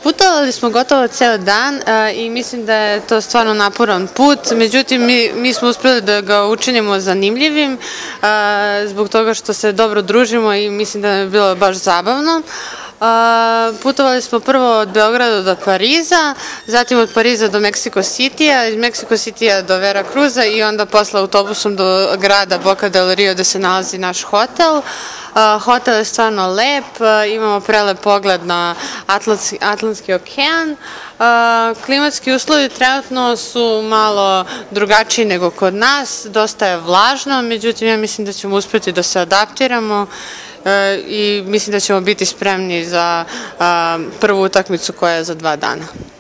Putovali smo gotovo ceo dan i mislim da je to stvarno naporan put, međutim mi smo uspeli da ga učinimo zanimljivim zbog toga što se dobro družimo i mislim da je bilo baš zabavno. Putovali smo prvo od Beograda do Pariza, zatim od Pariza do Meksiko Citya, iz Meksiko Citya do Vera Cruza i onda posle autobusom do grada Boca del Rio gde se nalazi naš hotel. Hotel je stvarno lep, imamo prelep pogled na Atlantski okean. Klimatski uslovi trenutno su malo drugačiji nego kod nas, dosta je vlažno, međutim ja mislim da ćemo uspeti da se adaptiramo i mislim da ćemo biti spremni za prvu utakmicu koja je za 2 dana.